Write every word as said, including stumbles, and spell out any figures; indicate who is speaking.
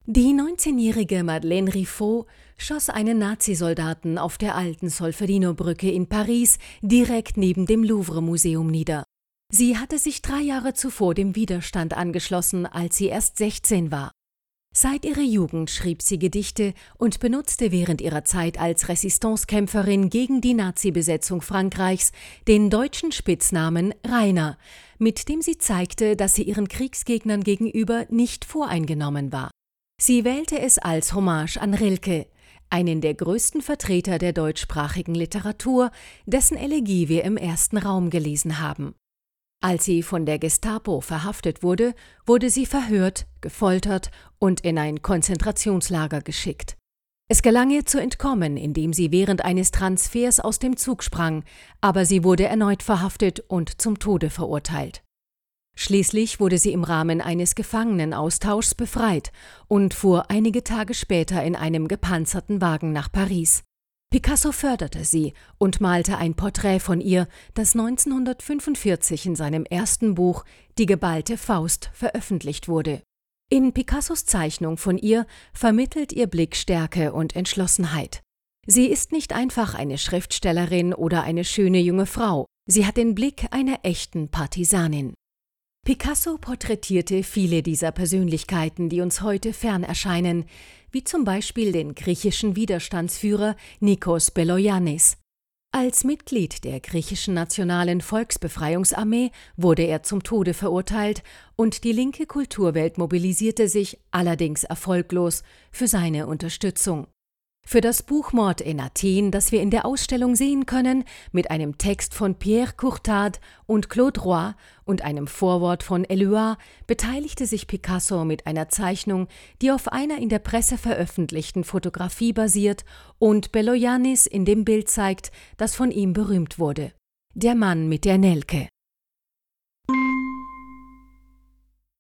Speaker 1: Die neunzehnjährige Madeleine Riffaut schoss einen Nazisoldaten auf der alten Solferino-Brücke in Paris direkt neben dem Louvre-Museum nieder. Sie hatte sich drei Jahre zuvor dem Widerstand angeschlossen, als sie erst sechzehn war. Seit ihrer Jugend schrieb sie Gedichte und benutzte während ihrer Zeit als Resistancekämpferin gegen die Nazi-Besetzung Frankreichs den deutschen Spitznamen Rainer, mit dem sie zeigte, dass sie ihren Kriegsgegnern gegenüber nicht voreingenommen war. Sie wählte es als Hommage an Rilke, einen der größten Vertreter der deutschsprachigen Literatur, dessen Elegie wir im ersten Raum gelesen haben. Als sie von der Gestapo verhaftet wurde, wurde sie verhört, gefoltert und in ein Konzentrationslager geschickt. Es gelang ihr zu entkommen, indem sie während eines Transfers aus dem Zug sprang, aber sie wurde erneut verhaftet und zum Tode verurteilt. Schließlich wurde sie im Rahmen eines Gefangenenaustauschs befreit und fuhr einige Tage später in einem gepanzerten Wagen nach Paris. Picasso förderte sie und malte ein Porträt von ihr, das neunzehnhundertfünfundvierzig in seinem ersten Buch »Die geballte Faust« veröffentlicht wurde. In Picassos Zeichnung von ihr vermittelt ihr Blick Stärke und Entschlossenheit. Sie ist nicht einfach eine Schriftstellerin oder eine schöne junge Frau, sie hat den Blick einer echten Partisanin. Picasso porträtierte viele dieser Persönlichkeiten, die uns heute fern erscheinen, wie zum Beispiel den griechischen Widerstandsführer Nikos Beloyannis. Als Mitglied der griechischen Nationalen Volksbefreiungsarmee wurde er zum Tode verurteilt und die linke Kulturwelt mobilisierte sich, allerdings erfolglos, für seine Unterstützung. Für das Buch Mord in Athen, das wir in der Ausstellung sehen können, mit einem Text von Pierre Courtade und Claude Roy und einem Vorwort von Éluard, beteiligte sich Picasso mit einer Zeichnung, die auf einer in der Presse veröffentlichten Fotografie basiert und Beloyannis in dem Bild zeigt, das von ihm berühmt wurde: Der Mann mit der Nelke.